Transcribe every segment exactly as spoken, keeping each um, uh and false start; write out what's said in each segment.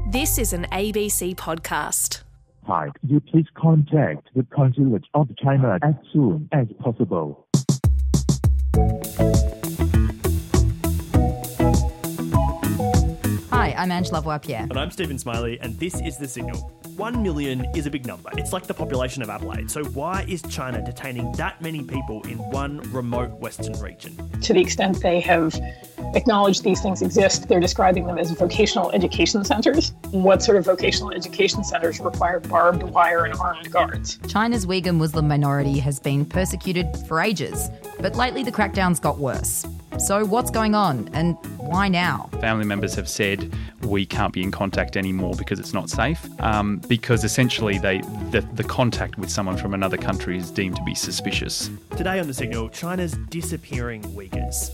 This is an A B C podcast. Hi, could you please contact the Consulate of China as soon as possible? Hi, I'm Angela Voipierre. And I'm Stephen Smiley, and this is The Signal. One million is a big number. It's like the population of Adelaide. So why is China detaining that many people in one remote Western region? To the extent they have acknowledged these things exist, they're describing them as vocational education centers. What sort of vocational education centers require barbed wire and armed guards? China's Uyghur Muslim minority has been persecuted for ages, but lately the crackdowns got worse. So what's going on, and why now? Family members have said we can't be in contact anymore because it's not safe, um, because essentially they the, the contact with someone from another country is deemed to be suspicious. Today on The Signal, China's disappearing Uyghurs.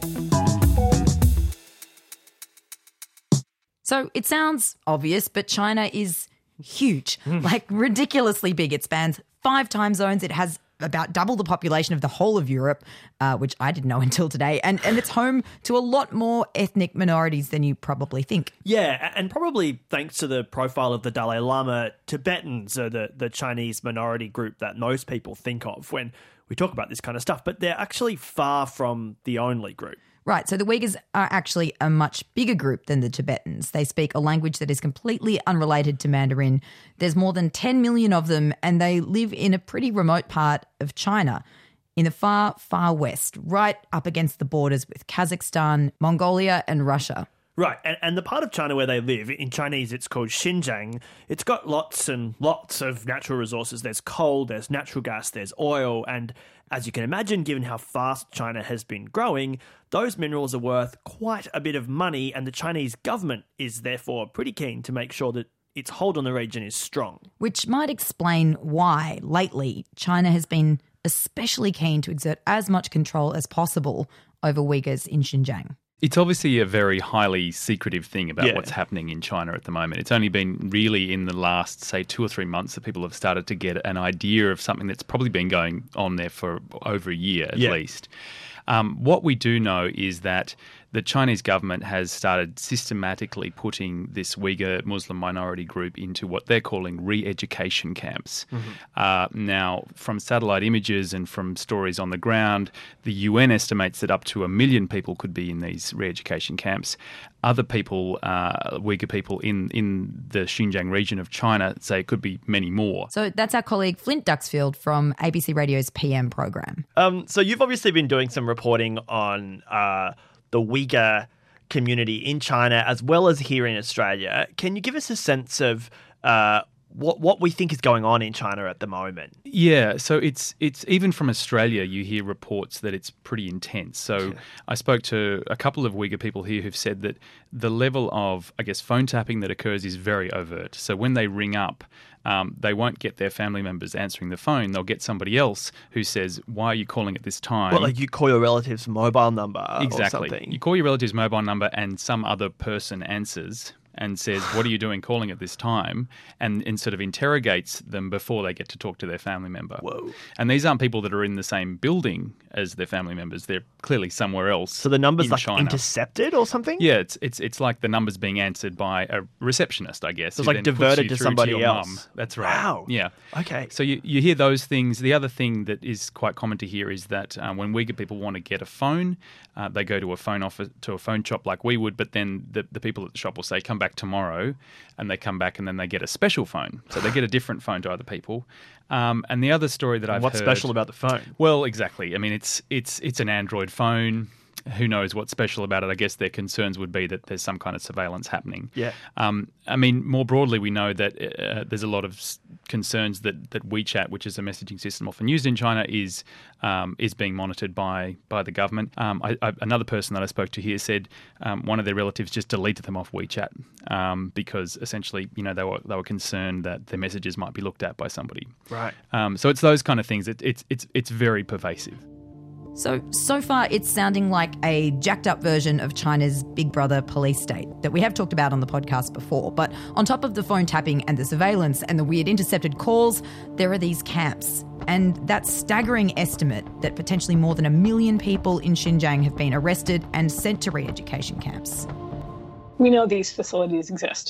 So it sounds obvious, but China is huge, like ridiculously big. It spans five time zones. It has about double the population of the whole of Europe, uh, which I didn't know until today. And, and it's home to a lot more ethnic minorities than you probably think. Yeah, and probably thanks to the profile of the Dalai Lama, Tibetans are the, the Chinese minority group that most people think of when we talk about this kind of stuff. But they're actually far from the only group. Right, so the Uyghurs are actually a much bigger group than the Tibetans. They speak a language that is completely unrelated to Mandarin. There's more than ten million of them, and they live in a pretty remote part of China, in the far, far west, right up against the borders with Kazakhstan, Mongolia and Russia. Right, and, and the part of China where they live, in Chinese it's called Xinjiang, it's got lots and lots of natural resources. There's coal, there's natural gas, there's oil, and as you can imagine, given how fast China has been growing, those minerals are worth quite a bit of money, and the Chinese government is therefore pretty keen to make sure that its hold on the region is strong. Which might explain why, lately, China has been especially keen to exert as much control as possible over Uyghurs in Xinjiang. It's obviously a very highly secretive thing about Yeah. what's happening in China at the moment. It's only been really in the last, say, two or three months that people have started to get an idea of something that's probably been going on there for over a year at Yeah. least. Um, what we do know is that the Chinese government has started systematically putting this Uyghur Muslim minority group into what they're calling re-education camps. Mm-hmm. Uh, now, from satellite images and from stories on the ground, the U N estimates that up to a million people could be in these re-education camps. Other people, uh, Uyghur people in, in the Xinjiang region of China, say it could be many more. So that's our colleague Flint Duxfield from A B C Radio's P M program. Um, so you've obviously been doing some reporting on uh, the Uyghur community in China as well as here in Australia. Can you give us a sense of uh, what what we think is going on in China at the moment? Yeah, so it's it's even from Australia you hear reports that it's pretty intense. So yeah. I spoke to a couple of Uyghur people here who've said that the level of, I guess, phone tapping that occurs is very overt. So when they ring up, um, they won't get their family members answering the phone. They'll get somebody else who says, why are you calling at this time? Well, like you call your relative's mobile number exactly. or something. You call your relative's mobile number and some other person answers and says, what are you doing calling at this time? And, and sort of interrogates them before they get to talk to their family member. Whoa. And these aren't people that are in the same building as their family members. They're clearly somewhere else. So the number's in like China. intercepted or something? Yeah, it's it's it's like the number's being answered by a receptionist, I guess. So it's who like then puts diverted you to through somebody to your else. mum. That's right. Wow. Yeah. Okay. So you, you hear those things. The other thing that is quite common to hear is that um, when Uyghur people want to get a phone, uh, they go to a phone office, to a phone shop like we would, but then the, the people at the shop will say, come back tomorrow, and they come back and then they get a special phone. So they get a different phone to other people. Um, and the other story that I've What's heard... What's special about the phone? Well, exactly. I mean, it's it's it's an Android phone. Who knows what's special about it? I guess their concerns would be that there's some kind of surveillance happening. Yeah. Um, I mean, more broadly, we know that uh, there's a lot of s- concerns that, that WeChat, which is a messaging system often used in China, is um, is being monitored by by the government. Um, I, I, another person that I spoke to here said um, one of their relatives just deleted them off WeChat um, because essentially, you know, they were they were concerned that their messages might be looked at by somebody. Right. Um, so it's those kind of things. It, it's it's it's very pervasive. So, so far it's sounding like a jacked up version of China's Big Brother police state that we have talked about on the podcast before. But on top of the phone tapping and the surveillance and the weird intercepted calls, there are these camps. And that staggering estimate that potentially more than a million people in Xinjiang have been arrested and sent to re-education camps. We know these facilities exist.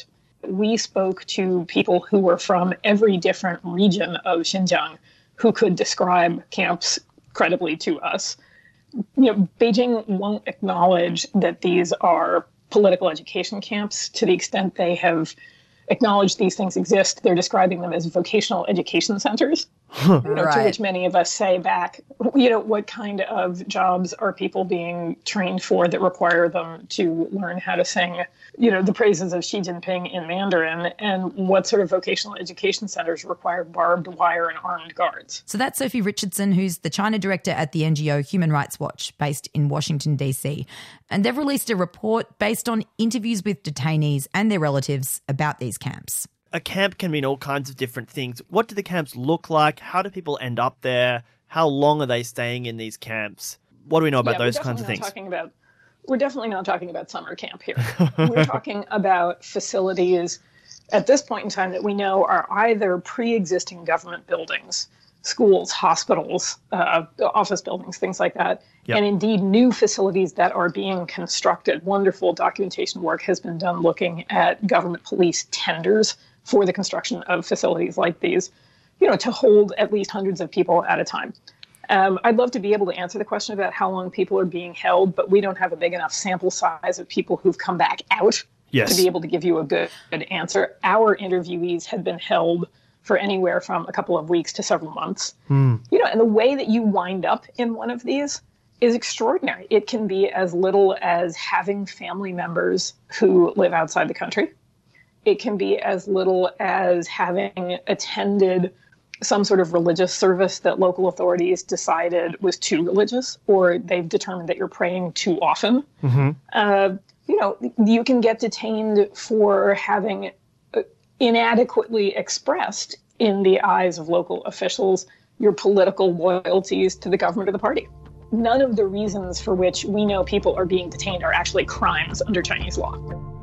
We spoke to people who were from every different region of Xinjiang who could describe camps credibly to us. You know, Beijing won't acknowledge that these are political education camps to the extent they have acknowledged these things exist. They're describing them as vocational education centers, you know, Right. to which many of us say back, you know, what kind of jobs are people being trained for that require them to learn how to sing, you know, the praises of Xi Jinping in Mandarin, and what sort of vocational education centers require barbed wire and armed guards. So that's Sophie Richardson, who's the China director at the N G O Human Rights Watch, based in Washington, D C. And they've released a report based on interviews with detainees and their relatives about these camps. A camp can mean all kinds of different things. What do the camps look like? How do people end up there? How long are they staying in these camps? What do we know about Yeah, those we're kinds of definitely things? not talking about, we're definitely not talking about summer camp here. We're talking about facilities at this point in time that we know are either pre-existing government buildings, schools, hospitals, uh, office buildings, things like that, Yep. and indeed new facilities that are being constructed. Wonderful documentation work has been done looking at government police tenders for the construction of facilities like these, you know, to hold at least hundreds of people at a time. Um, I'd love to be able to answer the question about how long people are being held, but we don't have a big enough sample size of people who've come back out Yes. to be able to give you a good, good answer. Our interviewees had been held for anywhere from a couple of weeks to several months. You know, and the way that you wind up in one of these is extraordinary. It can be as little as having family members who live outside the country. It can be as little as having attended some sort of religious service that local authorities decided was too religious, or they've determined that you're praying too often. Mm-hmm. Uh, you know, you can get detained for having uh, inadequately expressed in the eyes of local officials your political loyalties to the government or the party. None of the reasons for which we know people are being detained are actually crimes under Chinese law.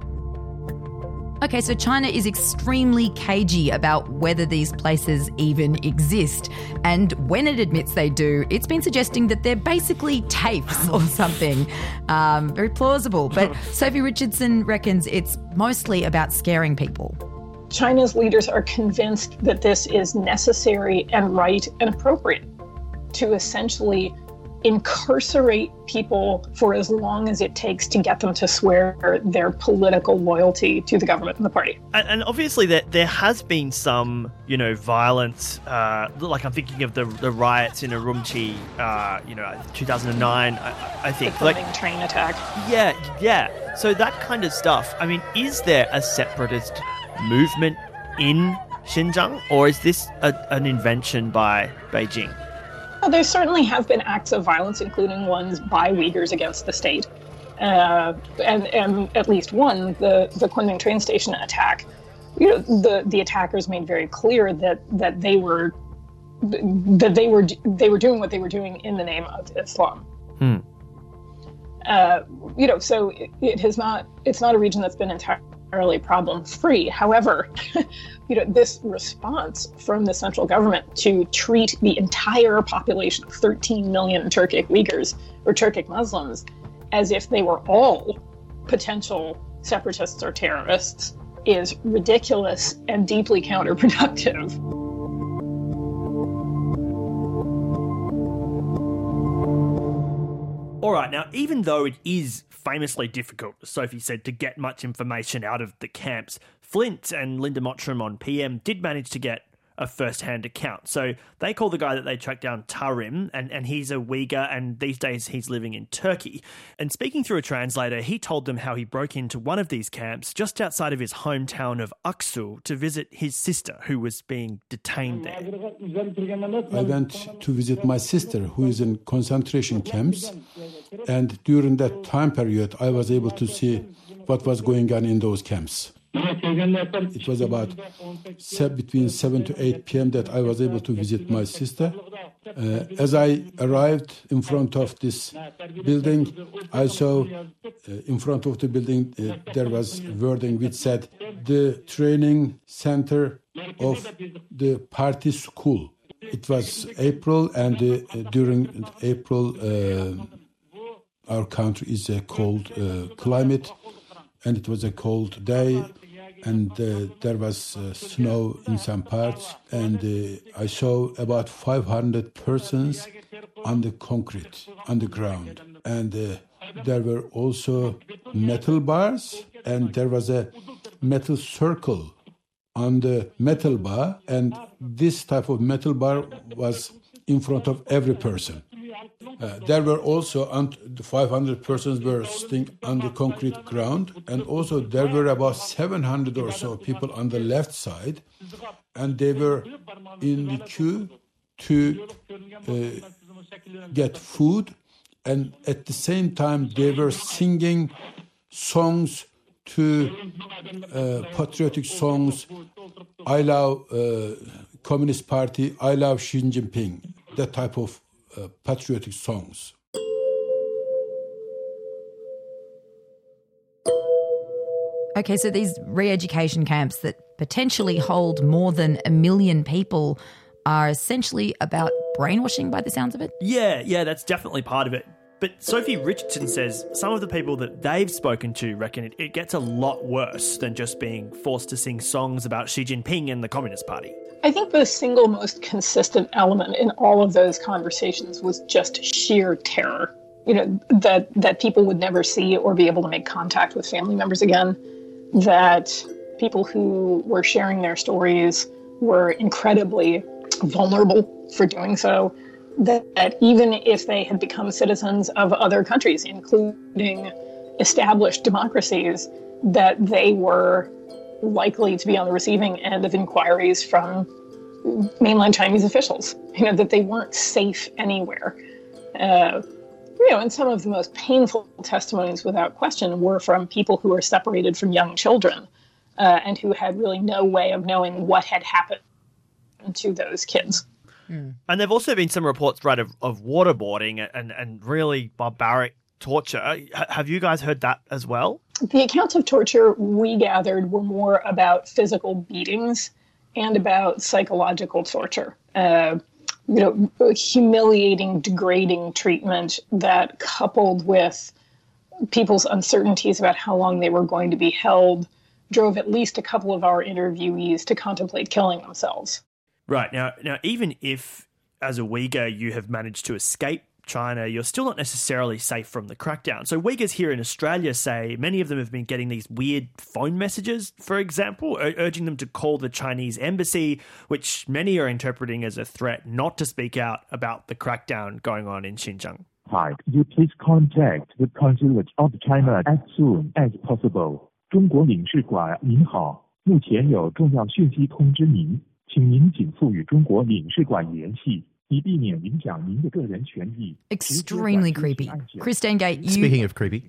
Okay, so China is extremely cagey about whether these places even exist. And when it admits they do, it's been suggesting that they're basically TAFEs or something. Um, very plausible. But Sophie Richardson reckons it's mostly about scaring people. China's leaders are convinced that this is necessary and right and appropriate to essentially incarcerate people for as long as it takes to get them to swear their political loyalty to the government and the party. And, and obviously there, there has been some, you know, violence, uh, like I'm thinking of the the riots in Urumqi, uh, you know, two thousand nine, I, I The think. Like, Kunming train attack. yeah, yeah. So that kind of stuff. I mean, is there a separatist movement in Xinjiang, or is this a, an invention by Beijing? Well, there certainly have been acts of violence, including ones by Uyghurs against the state. Uh, and, and at least one, the, the Kunming train station attack, you know, the, the attackers made very clear that, that they were that they were they were doing what they were doing in the name of Islam. Hmm. Uh, you know, so it, it has not it's not a region that's been entirely problem free. However, you know, this response from the central government to treat the entire population of thirteen million Turkic Uyghurs or Turkic Muslims as if they were all potential separatists or terrorists is ridiculous and deeply counterproductive. All right, now, even though it is famously difficult, as Sophie said, to get much information out of the camps, Flint and Linda Mottram on P M did manage to get a first-hand account. So they call the guy that they tracked down Tarim, and, and he's a Uyghur, and these days he's living in Turkey. And speaking through a translator, he told them how he broke into one of these camps just outside of his hometown of Aksu to visit his sister, who was being detained there. I went to visit my sister, who is in concentration camps, and during that time period, I was able to see what was going on in those camps. It was about se- between seven to eight p.m. that I was able to visit my sister. Uh, as I arrived in front of this building, I saw uh, in front of the building uh, there was wording which said, "The training center of the party school." It was April, and uh, during April, uh, our country is a cold uh, climate, and it was a cold day. and uh, there was uh, snow in some parts, and uh, I saw about five hundred persons on the concrete, on the ground. And uh, there were also metal bars, and there was a metal circle on the metal bar, and this type of metal bar was in front of every person. Uh, there were also, and the five hundred persons were sitting on the concrete ground, and also there were about seven hundred or so people on the left side, and they were in the queue to uh, get food, and at the same time they were singing songs to uh, patriotic songs, I love uh, Communist Party, I love Xi Jinping, that type of uh, patriotic songs. Okay, so these re-education camps that potentially hold more than a million people are essentially about brainwashing by the sounds of it? Yeah, yeah, that's definitely part of it. But Sophie Richardson says some of the people that they've spoken to reckon it, it gets a lot worse than just being forced to sing songs about Xi Jinping and the Communist Party. I think the single most consistent element in all of those conversations was just sheer terror. You know, that, that people would never see or be able to make contact with family members again, that people who were sharing their stories were incredibly vulnerable for doing so, that, that even if they had become citizens of other countries, including established democracies, that they were likely to be on the receiving end of inquiries from mainland Chinese officials, you know, that they weren't safe anywhere. Uh, you know, and some of the most painful testimonies, without question, were from people who were separated from young children uh, and who had really no way of knowing what had happened to those kids. Mm. And there have also been some reports, right, of, of waterboarding and, and really barbaric torture. H- have you guys heard that as well? The accounts of torture we gathered were more about physical beatings and about psychological torture. Uh, you know, humiliating, degrading treatment that, coupled with people's uncertainties about how long they were going to be held, drove at least a couple of our interviewees to contemplate killing themselves. Right. Now, now, even if, as a Uyghur, you have managed to escape China, you're still not necessarily safe from the crackdown. So Uyghurs here in Australia say many of them have been getting these weird phone messages, for example, ur- urging them to call the Chinese embassy, which many are interpreting as a threat not to speak out about the crackdown going on in Xinjiang. Hi, you please contact the Consulate of China as soon as possible. 中国领事馆您好，目前有重要讯息通知您，请您尽速与中国领事馆联系。 Extremely creepy. Christine Gate, you... Speaking of creepy.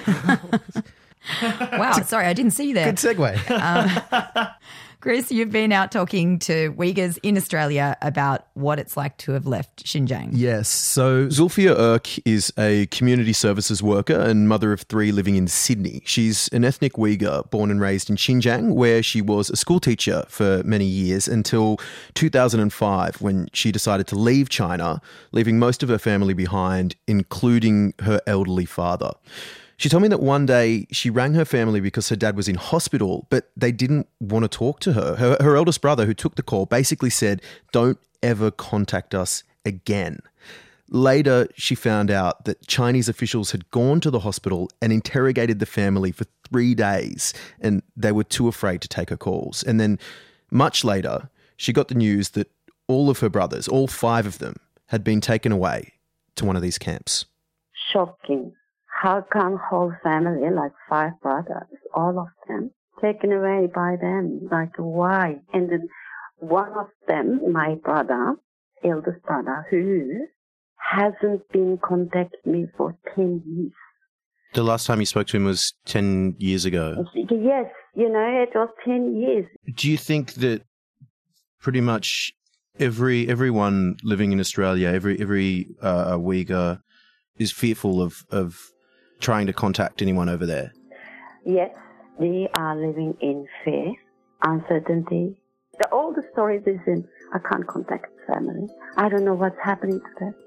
Wow, sorry, I didn't see you there. Good segue. Um, Chris, you've been out talking to Uyghurs in Australia about what it's like to have left Xinjiang. Yes. So Zulfia Erk is a community services worker and mother of three living in Sydney. She's an ethnic Uyghur born and raised in Xinjiang, where she was a school teacher for many years until two thousand five, when she decided to leave China, leaving most of her family behind, including her elderly father. She told me that one day she rang her family because her dad was in hospital, but they didn't want to talk to her. Her, her eldest brother, who took the call, basically said, "Don't ever contact us again." Later, she found out that Chinese officials had gone to the hospital and interrogated the family for three days, and they were too afraid to take her calls. And then, much later, she got the news that all of her brothers, all five of them, had been taken away to one of these camps. Shocking. How come whole family, like five brothers, all of them, taken away by them? Like, why? And then one of them, my brother, eldest brother, who hasn't been contacting me for ten years. The last time you spoke to him was ten years ago? Yes, you know, it was ten years. Do you think that pretty much every everyone living in Australia, every every uh, Uyghur is fearful of, of trying to contact anyone over there? Yes, they are living in fear, uncertainty. The, all the stories is in, I can't contact family. I don't know what's happening to them.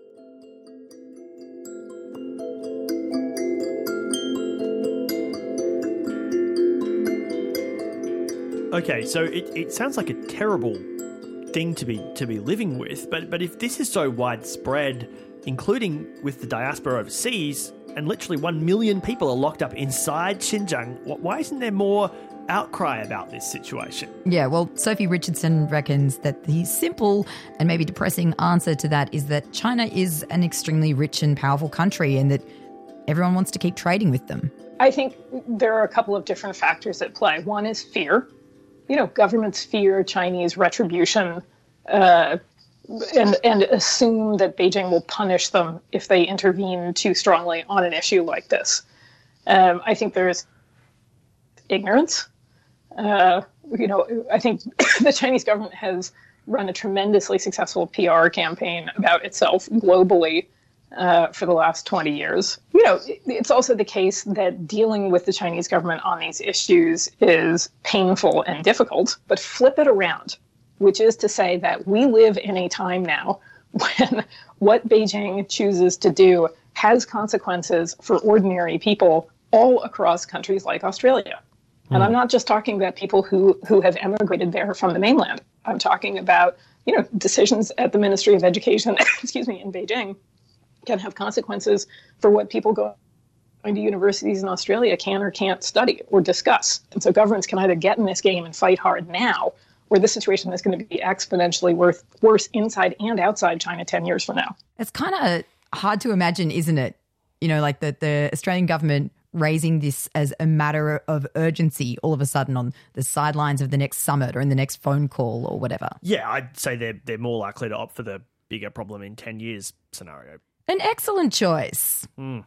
Okay, so it, it sounds like a terrible thing to be to be living with, but but if this is so widespread, including with the diaspora overseas, and literally one million people are locked up inside Xinjiang, why isn't there more outcry about this situation? Yeah, well, Sophie Richardson reckons that the simple and maybe depressing answer to that is that China is an extremely rich and powerful country and that everyone wants to keep trading with them. I think there are a couple of different factors at play. One is fear. You know, governments fear Chinese retribution uh, and, and assume that Beijing will punish them if they intervene too strongly on an issue like this. Um, I think there is ignorance. Uh, you know, I think the Chinese government has run a tremendously successful P R campaign about itself globally uh, for the last twenty years. You know, it's also the case that dealing with the Chinese government on these issues is painful and difficult, but flip it around, which is to say that we live in a time now when what Beijing chooses to do has consequences for ordinary people all across countries like Australia. And I'm not just talking about people who, who have emigrated there from the mainland. I'm talking about, you know, decisions at the Ministry of Education, excuse me, in Beijing can have consequences for what people going to universities in Australia can or can't study or discuss. And so governments can either get in this game and fight hard now, or the situation is going to be exponentially worth, worse inside and outside China ten years from now. It's kind of hard to imagine, isn't it? You know, like the, the Australian government raising this as a matter of urgency all of a sudden on the sidelines of the next summit or in the next phone call or whatever. Yeah, I'd say they're they're more likely to opt for the bigger problem in ten years scenario. An excellent choice. Mm.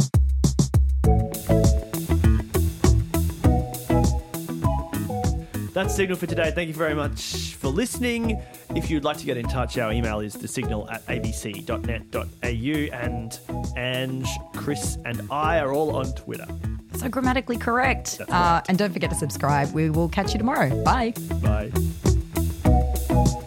That's Signal for today. Thank you very much for listening. If you'd like to get in touch, our email is thesignal at a b c dot net dot a u, and Ange, Chris and I are all on Twitter. So grammatically correct. That's Uh, right. and don't forget to subscribe. We will catch you tomorrow. Bye. Bye.